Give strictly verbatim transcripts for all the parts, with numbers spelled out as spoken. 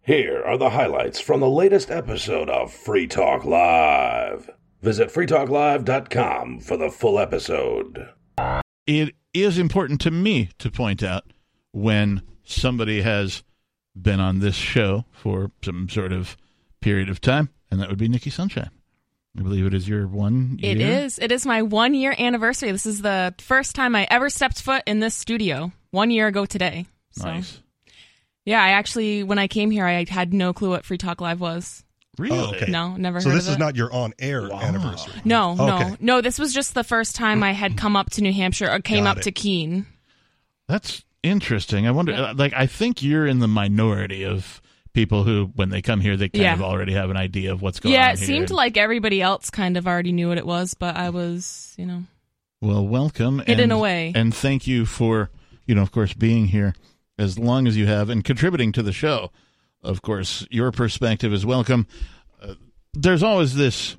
Here are the highlights from the latest episode of Free Talk Live. Visit free talk live dot com for the full episode. It is important to me to point out when somebody has been on this show for some sort of period of time, and that would be Nikki Sunshine. I believe it is your one year. It is. It is my one year anniversary. This is the first time I ever stepped foot in this studio. One year ago today. So, nice. Yeah, I actually, when I came here, I had no clue what Free Talk Live was. Really? Oh, okay. No, never so heard of it. So this is not your on-air wow. anniversary? No, no. Okay. No, this was just the first time I had come up to New Hampshire, or came Got up it. to Keene. That's interesting. I wonder, Yeah. like, I think you're in the minority of people who, when they come here, they kind Yeah. of already have an idea of what's going Yeah, on it here. seemed like everybody else kind of already knew what it was, but I was, you know, Well, welcome. hidden and, away. And thank you for, you know, of course, being here as long as you have and contributing to the show. Of course, your perspective is welcome. Uh, there's always this,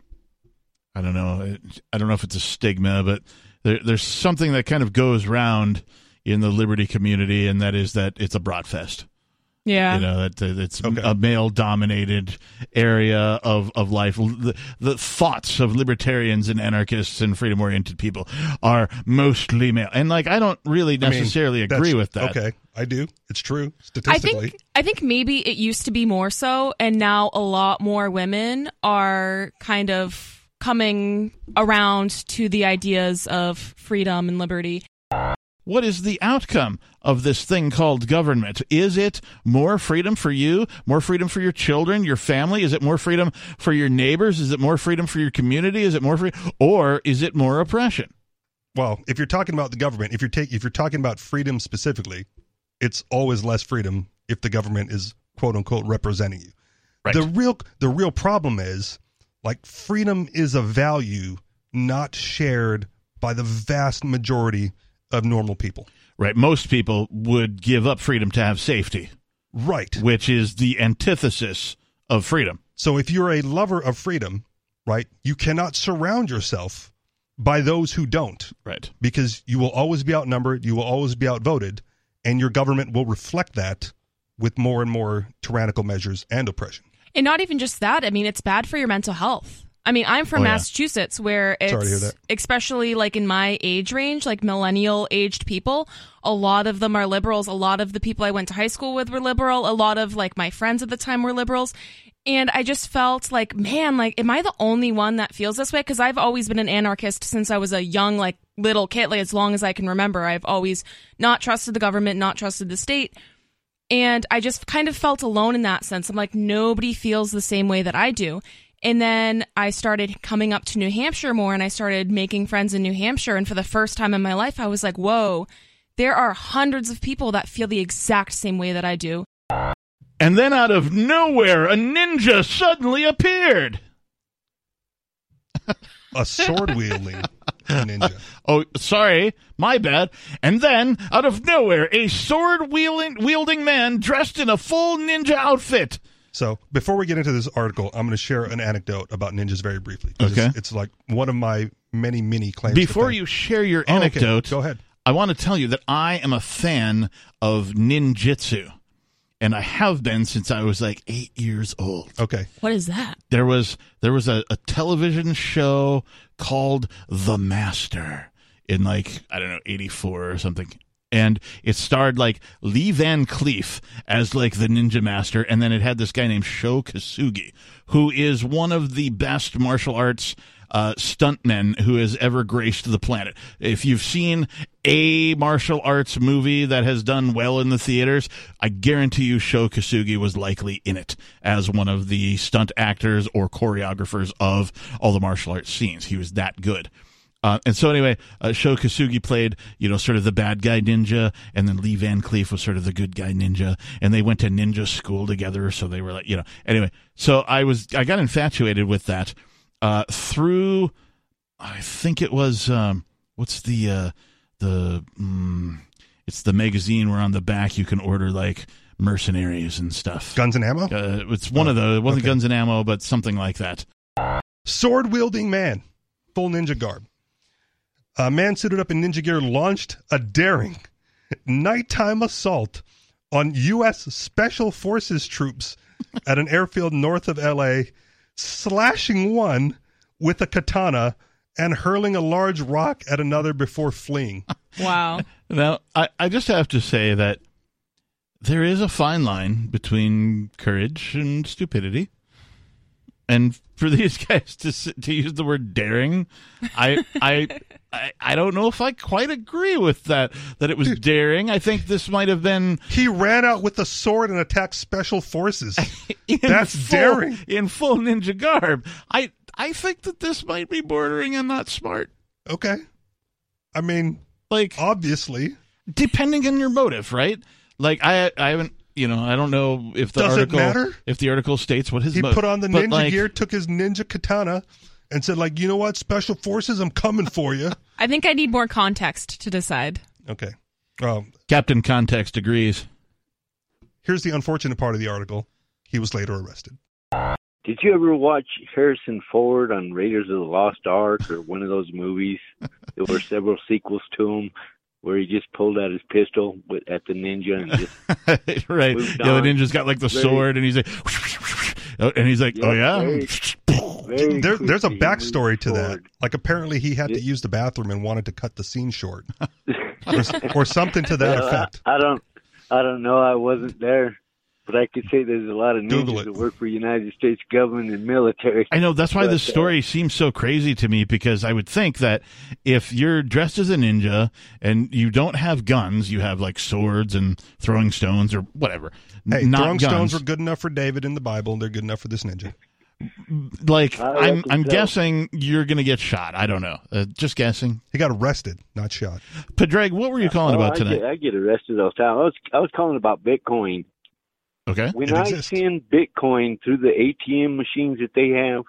I don't know, I don't know if it's a stigma, but there, there's something that kind of goes round in the Liberty community, and that is that it's a bratfest. Yeah. You know, that that it's Okay. a male-dominated area of, of life. The, the thoughts of libertarians and anarchists and freedom-oriented people are mostly male. And, like, I don't really I mean, necessarily agree that's- with that. Okay, I do. It's true, I statistically. think I think maybe it used to be more so, and now a lot more women are kind of coming around to the ideas of freedom and liberty. What is the outcome of this thing called government? Is it more freedom for you, more freedom for your children, your family? Is it more freedom for your neighbors? Is it more freedom for your community? Is it more free, or is it more oppression? Well, if you're talking about the government, if you're take, if you're talking about freedom specifically, it's always less freedom if the government is quote unquote representing you. Right. The real the real problem is, like, freedom is a value not shared by the vast majority of normal people. Right. Most people would give up freedom to have safety, Right. which is the antithesis of freedom. So if you're a lover of freedom, right, you cannot surround yourself by those who don't, Right. because you will always be outnumbered, you will always be outvoted, and your government will reflect that with more and more tyrannical measures and oppression. And not even just that. I mean, it's bad for your mental health. I mean, I'm from Oh, yeah. Massachusetts, where it's, Sorry to hear that. especially like in my age range, like millennial aged people, a lot of them are liberals. A lot of the people I went to high school with were liberal. A lot of like my friends at the time were liberals. And I just felt like, man, like, am I the only one that feels this way? Because I've always been an anarchist since I was a young, like, little kid, like, as long as I can remember. I've always not trusted the government, not trusted the state. And I just kind of felt alone in that sense. I'm like, nobody feels the same way that I do. And then I started coming up to New Hampshire more, and I started making friends in New Hampshire. And for the first time in my life, I was like, whoa, there are hundreds of people that feel the exact same way that I do. And then out of nowhere, a ninja suddenly appeared. A sword-wielding ninja. Oh, sorry, my bad. And then, out of nowhere, a sword-wielding wielding man dressed in a full ninja outfit. So before we get into this article, I'm going to share an anecdote about ninjas very briefly. 'Cause Okay. It's, it's like one of my many, many claims. Before to fame. you share your Oh, okay. anecdote, Go ahead. I want to tell you that I am a fan of ninjutsu, and I have been since I was like eight years old. Okay. What is that? There was there was a, a television show called The Master in like, I don't know, eighty-four or something. And it starred like Lee Van Cleef as like the ninja master, and then it had this guy named Sho Kosugi, who is one of the best martial arts uh, stuntmen who has ever graced the planet. If you've seen a martial arts movie that has done well in the theaters, I guarantee you Sho Kosugi was likely in it as one of the stunt actors or choreographers of all the martial arts scenes. He was that good. Uh, and so anyway, uh, Sho Kosugi played, you know, sort of the bad guy ninja, and then Lee Van Cleef was sort of the good guy ninja, and they went to ninja school together, so they were like, you know, anyway, so I was, I got infatuated with that, uh, through, I think it was, um, what's the, uh, the, um, it's the magazine where on the back you can order, like, mercenaries and stuff. Guns and ammo? Uh, it's one oh, of those, it wasn't okay. Guns and Ammo, but something like that. Sword-wielding man. Full ninja garb. A man suited up in ninja gear launched a daring nighttime assault on U S Special Forces troops at an airfield north of L A, slashing one with a katana and hurling a large rock at another before fleeing. Wow. Now, I, I just have to say that there is a fine line between courage and stupidity. And for these guys to to use the word daring, I I I, I don't know if I quite agree with that, that it was Dude, daring. I think this might have been... He ran out with a sword and attacked special forces. in That's full, daring. In full ninja garb. I, I think that this might be bordering on not smart. Okay. I mean, Like, obviously. depending on your motive, right? Like, I I haven't... You know, I don't know if the Does it article matter? if the article states what his He mo- put on the but, ninja like, gear, took his ninja katana, and said, like, you know what, special forces, I'm coming for you. I think I need more context to decide. Okay. Um, Captain Context agrees. here's the unfortunate part of the article. He was later arrested. Did you ever watch Harrison Ford on Raiders of the Lost Ark or one of those movies? There were several sequels to them where he just pulled out his pistol with, at the ninja and just right. moved Yeah, the on. ninja's got like the Very- sword, and he's like, and he's like, oh yeah. very- very There, there's a quickly he backstory moved to that. forward. Like, apparently he had to Yeah. use the bathroom and wanted to cut the scene short. or, or something to that Well, effect. I, I don't, I don't know. I wasn't there, but I could say there's a lot of Google ninjas it. that work for United States government and military. I know, that's why But, this story seems so crazy to me, because I would think that if you're dressed as a ninja and you don't have guns, you have like swords and throwing stones or whatever. Hey, not throwing guns. stones were good enough for David in the Bible. They're good enough for this ninja. Like, I I'm reckon I'm so. guessing you're going to get shot. I don't know. Uh, just guessing. He got arrested, not shot. Padraig, what were you calling Oh, about I tonight? Get, I get arrested all the time. I was, I was calling about Bitcoin. Okay. When It I exists. send Bitcoin through the A T M machines that they have,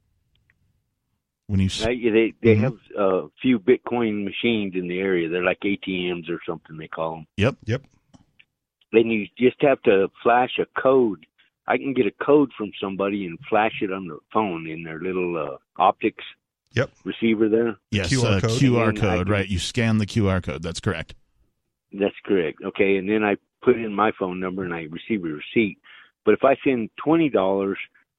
When you s- right, they they Mhm. have a few Bitcoin machines in the area. They're like A T Ms or something they call them. Yep. Yep. Then you just have to flash a code. I can get a code from somebody and flash it on the phone in their little uh, optics Yep. receiver there. Yes, Q R uh, code. Q R And then I code, can- right. You scan the Q R code. That's correct. That's correct. Okay, and then I put in my phone number and I receive a receipt. But if I send twenty dollars,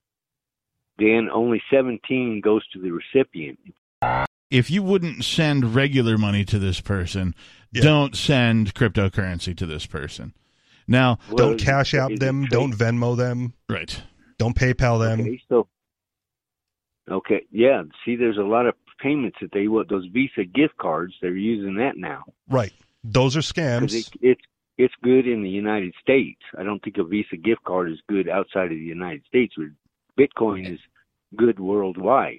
then only seventeen goes to the recipient. If you wouldn't send regular money to this person, Yeah. don't send cryptocurrency to this person. Now, Well, Don't is it- cash out is it them. trade- Don't Venmo them. right. Don't PayPal them. Okay, so okay, yeah. See, there's a lot of payments that they want. Those Visa gift cards, they're using that now Right. Those are because scams. it, it's it's good in the United States. I don't think a Visa gift card is good outside of the United States. But Bitcoin is good worldwide.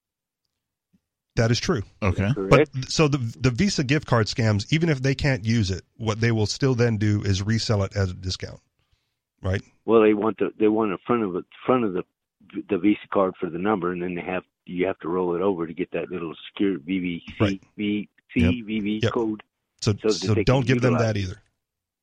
That is true. Okay. But Correct. so the the Visa gift card scams, even if they can't use it, what they will still then do is resell it as a discount. Right? Well, they want the they want the front of the front of the the Visa card for the number, and then they have you have to roll it over to get that little secure V V C Right. V C Yep. V V Yep. code. So So so, that they don't can give them utilize that it. either.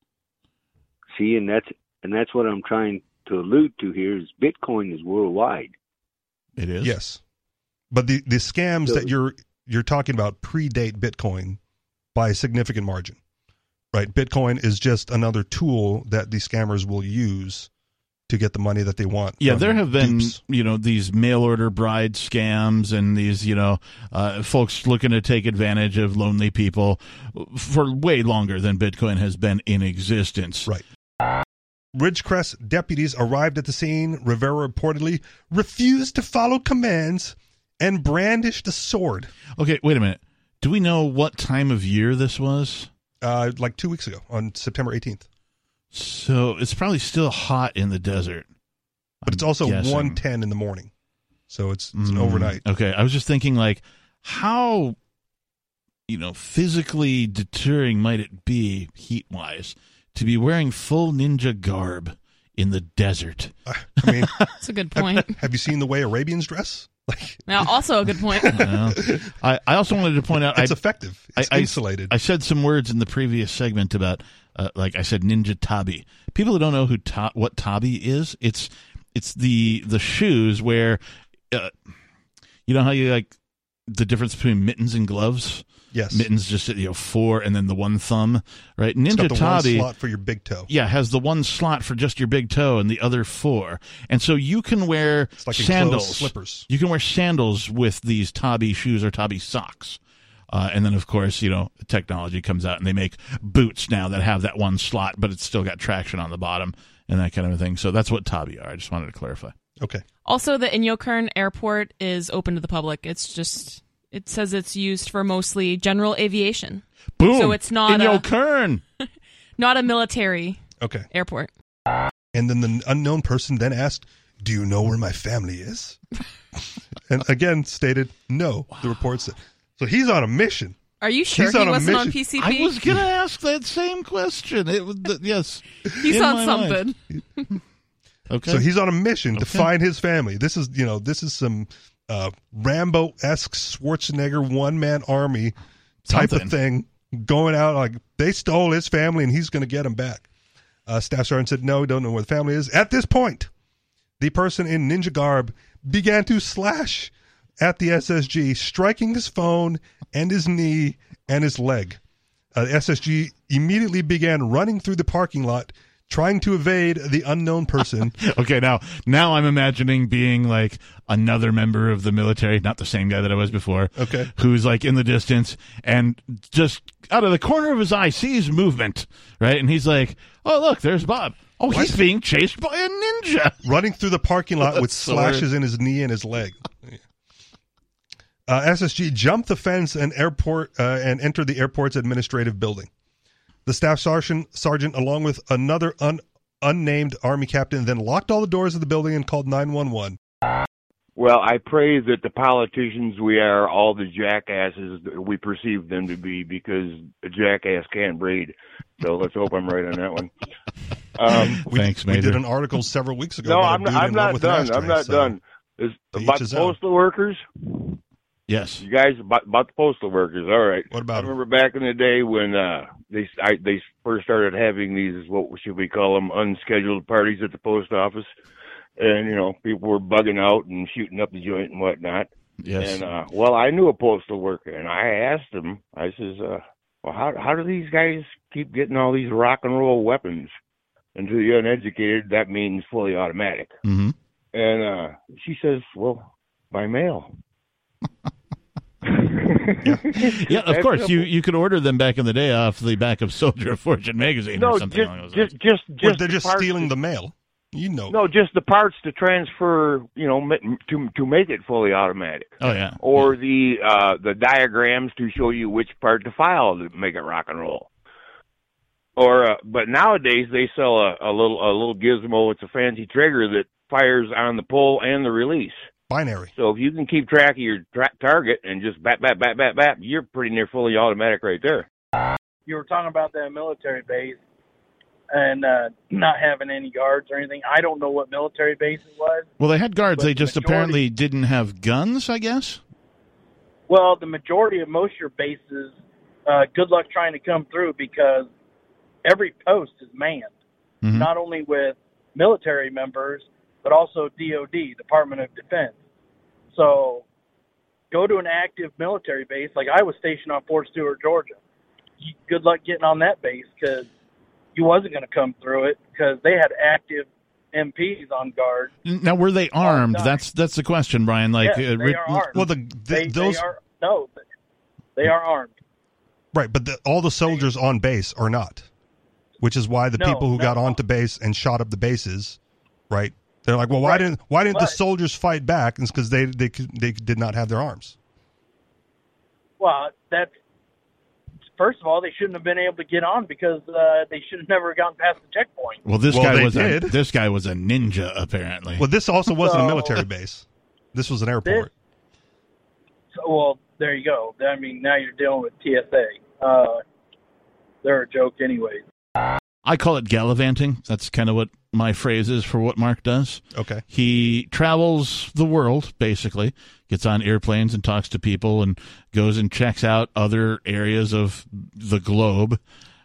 See, and that's and that's what I'm trying to allude to here is Bitcoin is worldwide. It is. Yes. But the, the scams So- that you're you're talking about predate Bitcoin by a significant margin. Right? Bitcoin is just another tool that the scammers will use to get the money that they want. Yeah, from there have been, dupes. you know, these mail order bride scams and these, you know, uh, folks looking to take advantage of lonely people for way longer than Bitcoin has been in existence. Right. Ridgecrest deputies arrived at the scene. Rivera reportedly refused to follow commands and brandished a sword. Okay, wait a minute. Do we know what time of year this was? Uh, like two weeks ago on September eighteenth. So it's probably still hot in the desert. But it's I'm also guessing. one ten in the morning. So it's, it's an Mm, overnight. Okay, I was just thinking, like, how, you know, physically deterring might it be, heat-wise, to be wearing full ninja garb in the desert? I mean, That's a good point. have you seen the way Arabians dress? Like, Now, also a good point. You know? I, I also wanted to point out, it's I, effective. It's I- I- insulated. I said some words in the previous segment about, uh, like I said, ninja tabi. People who don't know who ta- what tabi is, it's it's the the shoes where, uh, you know how you like the difference between mittens and gloves. Yes. Mittens just, you know, four and then the one thumb, right? Ninja It's got the Tabi, one slot for your big toe. yeah, has the one slot for just your big toe and the other four. And so you can wear It's like enclosed sandals. slippers. You can wear sandals with these Tabi shoes or Tabi socks. Uh, and then, of course, you know, technology comes out and they make boots now that have that one slot, but it's still got traction on the bottom and that kind of a thing. So that's what Tabi are. I just wanted to clarify. Okay. Also, the Inyokern Airport is open to the public. It's just, it says it's used for mostly general aviation. Boom! So it's not In a- your kern. Not a military Okay. airport. And then the unknown person then asked, "Do you know where my family is?" And again stated, "No." Wow. The report said. So he's on a mission. Are you sure He's he on a wasn't on mission. P C P? I was going to ask that same question. It was the, yes. He's in on my something. mind. Okay. So he's on a mission to Okay. find his family. This is, you know, this is some uh, Rambo-esque Schwarzenegger one-man army type Something. of thing going out like they stole his family and he's going to get them back. Uh, Staff Sergeant said, "No, don't know where the family is." At this point, the person in ninja garb began to slash at the S S G, striking his phone and his knee and his leg. Uh, the S S G immediately began running through the parking lot, trying to evade the unknown person. Okay, now now I'm imagining being like another member of the military, not the same guy that I was before. Okay. Who's like in the distance and just out of the corner of his eye sees movement, right? And he's like, "Oh, look, there's Bob. Oh, he's being chased by a ninja." Running through the parking lot with Sword. slashes in his knee and his leg. Uh, S S G jumped the fence and airport uh, and entered the airport's administrative building. The staff sergeant, sergeant along with another un, unnamed Army captain, then locked all the doors of the building and called nine one one. Well, I pray that the politicians we are all the jackasses that we perceive them to be, because a jackass can't breed. So let's hope I'm right on that one. Um, We, Thanks, we Major. did an article several weeks ago. no, about a I'm dude not, I'm in love not with done. an I'm not ashtray, so done. Is, to about each the his own. postal workers? Yes. You guys, about, about the postal workers. All right. What about I 'em? remember back in the day when uh, they I, they first started having these, what should we call them, unscheduled parties at the post office. And, you know, people were bugging out and shooting up the joint and whatnot. Yes. And, uh, well, I knew a postal worker, and I asked him, I says, uh, well, how, how do these guys keep getting all these rock and roll weapons? And to the uneducated, that means fully automatic. Mm-hmm. And uh, she says, well, by mail. Yeah, of That's course. You, simple. you could order them back in the day off the back of Soldier of Fortune magazine No, or something just, along those just, lines. just, Or just they're the just parts stealing to- the mail. You know. No, just the parts to transfer, you know, ma- to to make it fully automatic, Oh, yeah. or the uh, the diagrams to show you which part to file to make it rock and roll. Or, uh, but nowadays they sell a, a little a little gizmo. It's a fancy trigger that fires on the pull and the release. Binary. So if you can keep track of your tra- target and just bat bat bat bat bat, you're pretty near fully automatic right there. You were talking about that military base and uh, not having any guards or anything. I don't know what military base it was. Well, they had guards. But They the just majority- apparently didn't have guns, I guess. Well, the majority of most of your bases, uh, good luck trying to come through, because every post is manned, Mhm. not only with military members, but also D O D, Department of Defense. So go to an active military base. Like I was stationed on Fort Stewart, Georgia. You- Good luck getting on that base, because you wasn't going to come through it, because they had active M Ps on guard. Now, were they armed? time. That's that's the question, Brian. Like, Yes, uh, they Rick- are armed. Well, the, the They, those they are no, they are armed. right, but the, all the soldiers on base are not, which is why the No, people who no. got onto base and shot up the bases, right? They're like, well, why Right. didn't why didn't the But- soldiers fight back? It's because they they could- they did not have their arms. Well, that's first of all, they shouldn't have been able to get on, because uh, they should have never gotten past the checkpoint. well, this Well, guy they was a, did. this guy was a ninja, apparently. Well, this also wasn't a So- military base. This was an This, airport. so, well, there you go. I mean, now you're dealing with T S A. Uh, they're a joke, anyways. I call it gallivanting. That's kind of what my phrase is for what Mark does. Okay. He travels the world, basically, gets on airplanes and talks to people and goes and checks out other areas of the globe.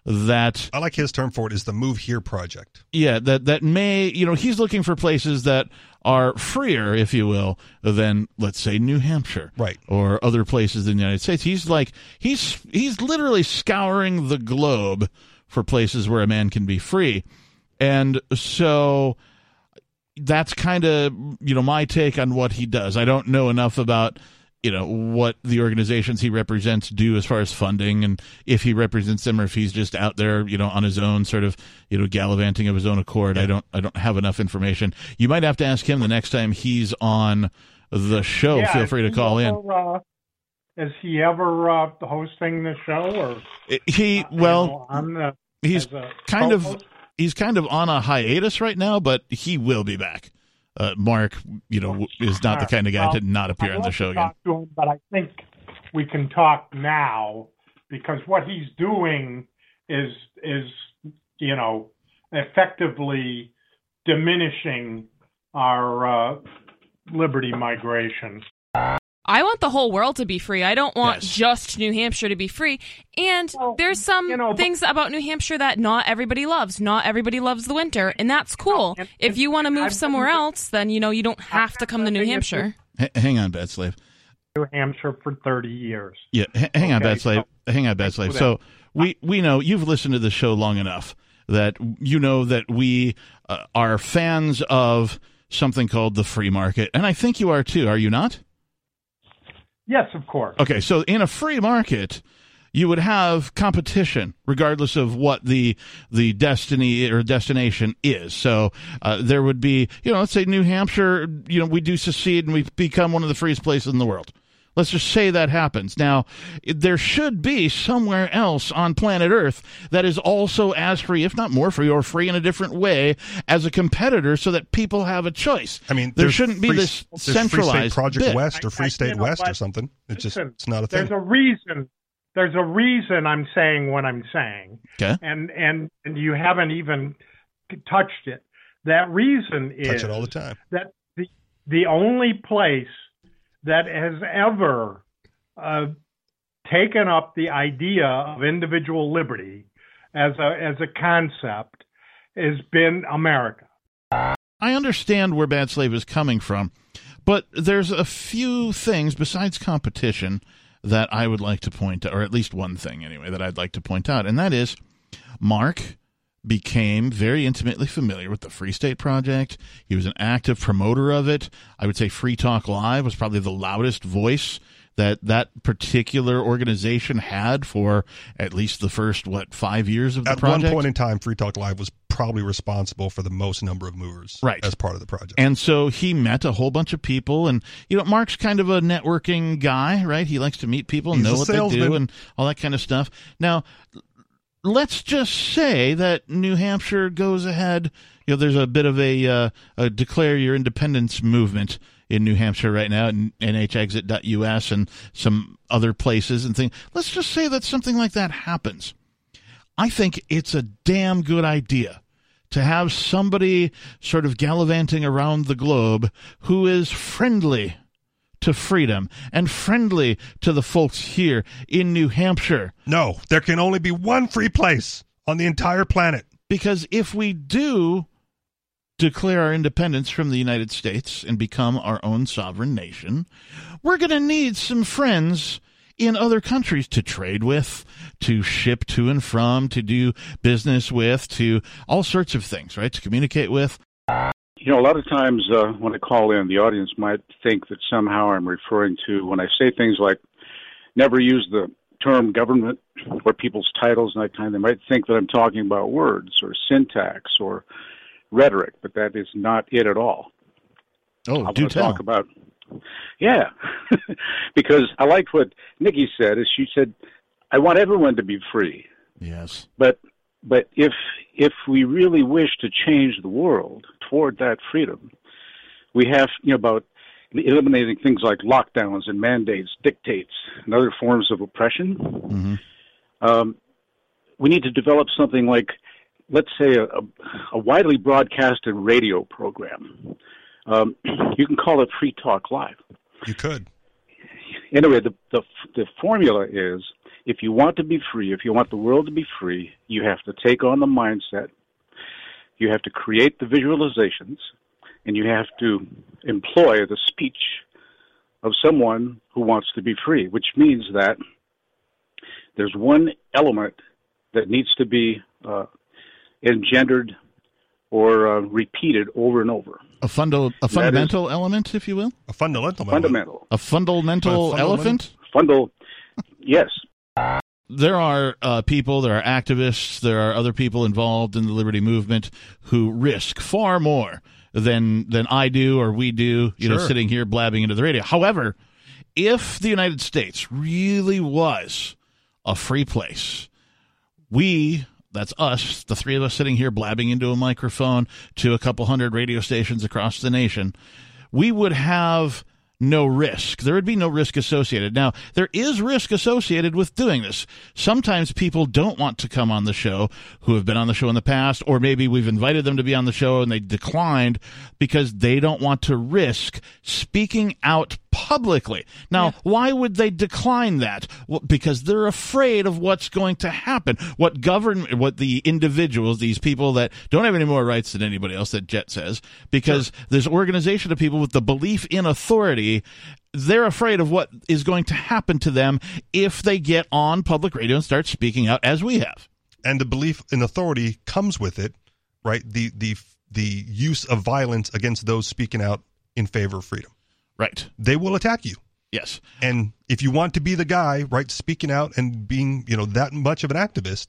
that I like his term for it is the Move Here Project. Yeah, that that may, you know, he's looking for places that are freer, if you will, than, let's say, New Hampshire, right, or other places in the United States. He's like he's he's literally scouring the globe for places where a man can be free, and so that's kind of, you know, my take on what he does. I don't know enough about, you know, what the organizations he represents do as far as funding, and if he represents them or if he's just out there, you know, on his own, sort of, you know, gallivanting of his own accord. Yeah. I don't I don't have enough information. You might have to ask him the next time he's on the show. Yeah, Feel free to call ever, in. Uh, is he ever uh, hosting the show? Or he well, you know, on the, he's kind co-host? of he's kind of on a hiatus right now, but he will be back. Uh, Mark, you know, is not the kind of guy well, to not appear on the show again. To him, but I think we can talk now because what he's doing is is you know effectively diminishing our uh, liberty migration. I want the whole world to be free. I don't want yes. just New Hampshire to be free. And well, there's some you know, things about New Hampshire that not everybody loves. Not everybody loves the winter, and that's cool. And, if you want to move I've somewhere been, else, then, you know, you don't have to come to New Hampshire. H- hang on, Bad Slave. New Hampshire for thirty years. Yeah, h- hang on, okay, Bad Slave. so, hang on, Bad Slave. So we, we know you've listened to the show long enough that you know that we uh, are fans of something called the free market, and I think you are too, are you not? Yes, of course. Okay, so in a free market, you would have competition regardless of what the the destiny or destination is. So uh, there would be, you know, let's say New Hampshire, you know, we do secede and we become one of the freest places in the world. Let's just say that happens. Now, there should be somewhere else on planet Earth that is also as free, if not more free, or free in a different way as a competitor so that people have a choice. I mean, there shouldn't be free, this centralized Free State Project bit. West or Free I, I, State you know, West but, or something. It's listen, just, it's not a thing. There's a reason. There's a reason I'm saying what I'm saying. Okay. And, and, and you haven't even touched it. That reason is Touch it all the time. that the, the only place that has ever uh, taken up the idea of individual liberty as a as a concept has been America. I understand where Bad Slave is coming from, but there's a few things besides competition that I would like to point out, or at least one thing anyway, that I'd like to point out, and that is Mark became very intimately familiar with the Free State Project. He was an active promoter of it. I would say Free Talk Live was probably the loudest voice that that particular organization had for at least the first, what, five years of the At project? one point in time, Free Talk Live was probably responsible for the most number of movers right. as part of the project. And so he met a whole bunch of people, and, you know, Mark's kind of a networking guy, right? He likes to meet people and He's know a what salesman. they do and all that kind of stuff. Now, let's just say that New Hampshire goes ahead. You know, there's a bit of a, uh, a declare your independence movement in New Hampshire right now, at N H exit dot U S and some other places and things. Let's just say that something like that happens. I think it's a damn good idea to have somebody sort of gallivanting around the globe who is friendly to freedom and friendly to the folks here in New Hampshire. No, there can only be one free place on the entire planet. Because if we do declare our independence from the United States and become our own sovereign nation, we're going to need some friends in other countries to trade with, to ship to and from, to do business with, to all sorts of things, right? To communicate with. You know, a lot of times uh, when I call in, the audience might think that somehow I'm referring to, when I say things like never use the term government or people's titles and that kind, they might think that I'm talking about words or syntax or rhetoric, but that is not it at all. Oh, I do want to tell. talk about, yeah, because I liked what Nikki said. Is she said, "I want everyone to be free." Yes, but but if if we really wish to change the world toward that freedom, we have, you know, about eliminating things like lockdowns and mandates, dictates, and other forms of oppression. Mm-hmm. Um, we need to develop something like, let's say, a, a widely broadcasted radio program. Um, you can call it Free Talk Live. You could. Anyway, the, the the formula is if you want to be free, if you want the world to be free, you have to take on the mindset, you have to create the visualizations, and you have to employ the speech of someone who wants to be free, which means that there's one element that needs to be uh, engendered or uh, repeated over and over. A, fundo, a fundamental element, if you will? A fundamental Fundamental. A fundamental A elephant? Fundal, yes. There are uh, people, there are activists, there are other people involved in the liberty movement who risk far more than than I do or we do, you Sure. know, sitting here blabbing into the radio. However, if the United States really was a free place, we, that's us, the three of us sitting here blabbing into a microphone to a couple hundred radio stations across the nation, we would have no risk. There would be no risk associated. Now, there is risk associated with doing this. Sometimes people don't want to come on the show who have been on the show in the past, or maybe we've invited them to be on the show and they declined because they don't want to risk speaking out publicly. Now, yeah. why would they decline that? Well, because they're afraid of what's going to happen. What govern, what the individuals, these people that don't have any more rights than anybody else, that Jet says, because sure. this organization of people with the belief in authority, they're afraid of what is going to happen to them if they get on public radio and start speaking out as we have. And the belief in authority comes with it, right? The the the use of violence against those speaking out in favor of freedom. Right. They will attack you. Yes. And if you want to be the guy, right, speaking out and being, you know, that much of an activist,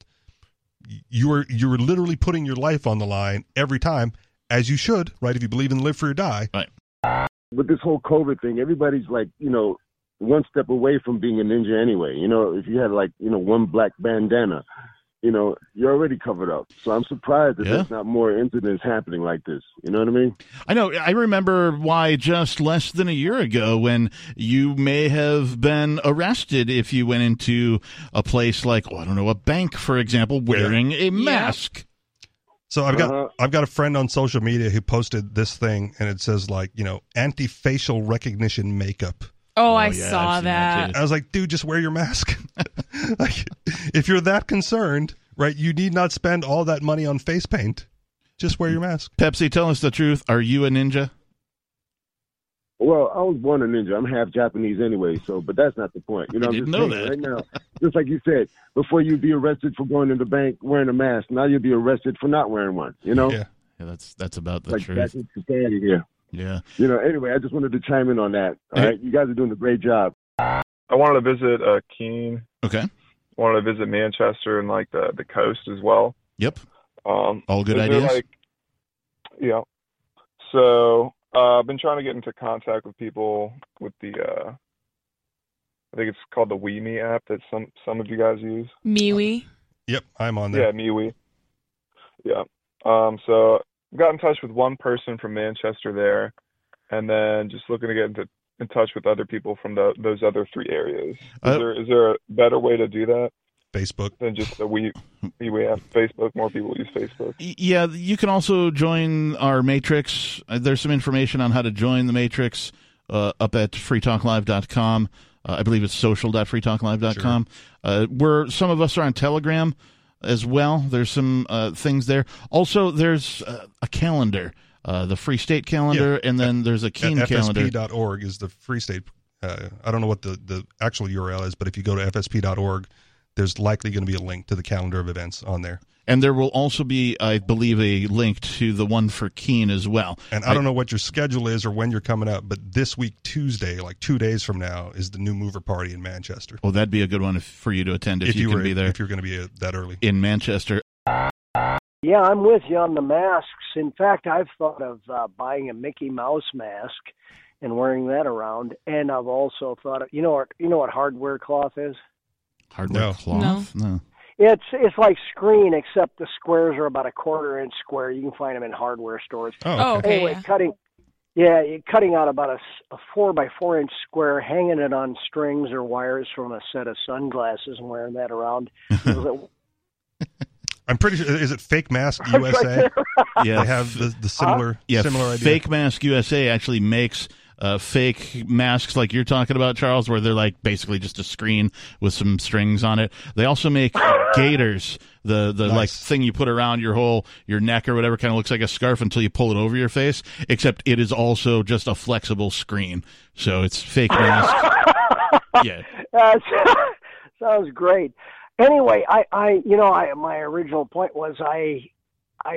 you are you're literally putting your life on the line every time, as you should, right, if you believe in live free or die. Right. With this whole COVID thing, everybody's like, you know, one step away from being a ninja anyway. You know, if you had like, you know, one black bandana, you know, you're already covered up. So I'm surprised that yeah. there's not more incidents happening like this. You know what I mean? I know. I remember why just less than a year ago when you may have been arrested if you went into a place like, oh, I don't know, a bank, for example, wearing yeah. a mask. Yeah. So I've got uh-huh. I've got a friend on social media who posted this thing, and it says, like, you know, anti-facial recognition makeup. Oh, oh I yeah, saw that. that I was like, dude, just wear your mask. Like, if you're that concerned, right, you need not spend all that money on face paint. Just wear your mask. Pepsi, tell us the truth. Are you a ninja? Well, I was born a ninja. I'm half Japanese anyway, so but that's not the point. You know, I I'm didn't just know saying, that. right now, just like you said, before you'd be arrested for going to the bank wearing a mask, now you'll be arrested for not wearing one. You know? Yeah, yeah that's that's about the like, truth. That's society here. Yeah. You know, anyway, I just wanted to chime in on that. All hey. right, you guys are doing a great job. I wanted to visit uh, Keene. Okay. I wanted to visit Manchester and like the, the coast as well. Yep. Um, All good ideas. Like, yeah. So uh, I've been trying to get into contact with people with the, uh, I think it's called the WeMe app that some some of you guys use. MeWe. Yep, I'm on there. Yeah, MeWe. Yeah. Um, so I got in touch with one person from Manchester there, and then just looking to get into in touch with other people from the, those other three areas. Is uh, there is there a better way to do that? Facebook. Than just the we we have Facebook. More people use Facebook. Yeah, you can also join our Matrix. There's some information on how to join the Matrix uh, up at free talk live dot com. Uh, I believe it's social dot free talk live dot com. Sure. Uh, where some of us are on Telegram as well. There's some uh, things there. Also, there's uh, a calendar, uh, the Free State calendar, yeah. and then at, there's a Keene calendar. F S P dot org is the Free State. Uh, I don't know what the, the actual U R L is, but if you go to F S P dot org, there's likely going to be a link to the calendar of events on there. And there will also be, I believe, a link to the one for Keene as well. And I, I don't know what your schedule is or when you're coming up, but this week, Tuesday, like two days from now, is the New Mover Party in Manchester. Well, that'd be a good one if, for you to attend if, if you, you can were, be there. If you're going to be a, that early. In Manchester. Yeah, I'm with you on the masks. In fact, I've thought of uh, buying a Mickey Mouse mask and wearing that around. And I've also thought of, you know what, you know what hardware cloth is? Hardware no. cloth? No. no. It's it's like screen, except the squares are about a quarter inch square. You can find them in hardware stores. Oh, okay. Oh, okay anyway, yeah. cutting, yeah, you're cutting out about a, a four by four inch square, hanging it on strings or wires from a set of sunglasses and wearing that around. I'm pretty sure. Is it Fake Mask U S A? Right yeah, they have the, the similar uh, yeah, similar idea. Fake Mask U S A actually makes uh, fake masks like you're talking about, Charles, where they're like basically just a screen with some strings on it. They also make gaiters, the the Nice. like thing you put around your whole your neck or whatever, kind of looks like a scarf until you pull it over your face, except it is also just a flexible screen. So it's fake mask. Yeah. Uh, sounds great. Anyway, I, I, you know, I, my original point was I, I,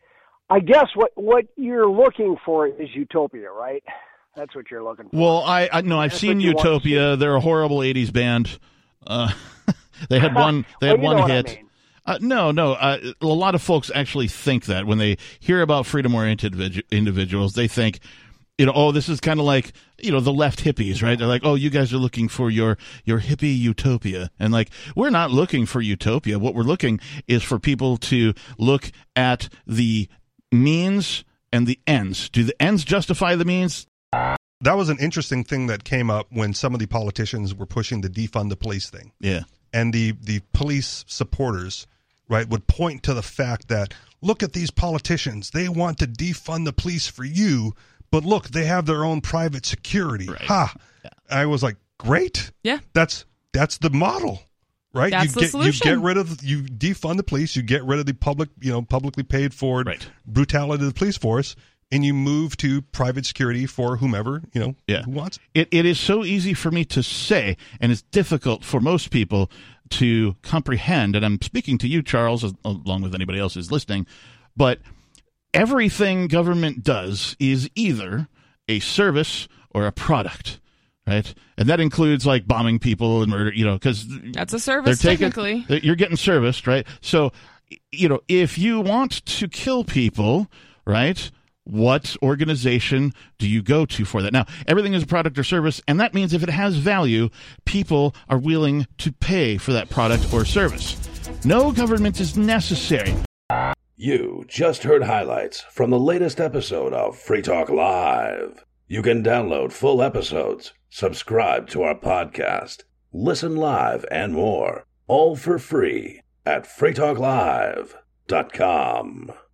I guess what, what you're looking for is utopia, right? That's what you're looking for. Well, I, I no, I've That's seen what you want to Utopia. They're a horrible eighties band. Uh, they had one. They had Well, you one know what I hit. mean. Uh, no, no. Uh, a lot of folks actually think that when they hear about freedom-oriented vid- individuals, they think, you know, oh, this is kind of like, you know, the left hippies, right? They're like, oh, you guys are looking for your, your hippie utopia. And like, we're not looking for utopia. What we're looking is for people to look at the means and the ends. Do the ends justify the means? That was an interesting thing that came up when some of the politicians were pushing the defund the police thing. Yeah. And the, the police supporters, right, would point to the fact that, look at these politicians. They want to defund the police for you, but look, they have their own private security. Right. Ha! Yeah. I was like, great. Yeah. That's that's the model, right? That's you the get solution. you get rid of you defund the police, you get rid of the public, you know, publicly paid for Right. brutality of the police force, and you move to private security for whomever, you know, Yeah. who wants It it. it is so easy for me to say, and it's difficult for most people to comprehend. And I'm speaking to you, Charles, as, along with anybody else who's listening. But everything government does is either a service or a product, right? And that includes like bombing people and murder, you know, because That's a service, they're taking, technically. you're getting serviced, right? So, you know, if you want to kill people, right, what organization do you go to for that? Now, everything is a product or service, and that means if it has value, people are willing to pay for that product or service. No government is necessary. You just heard highlights from the latest episode of Free Talk Live. You can download full episodes, subscribe to our podcast, listen live, and more, all for free at free talk live dot com.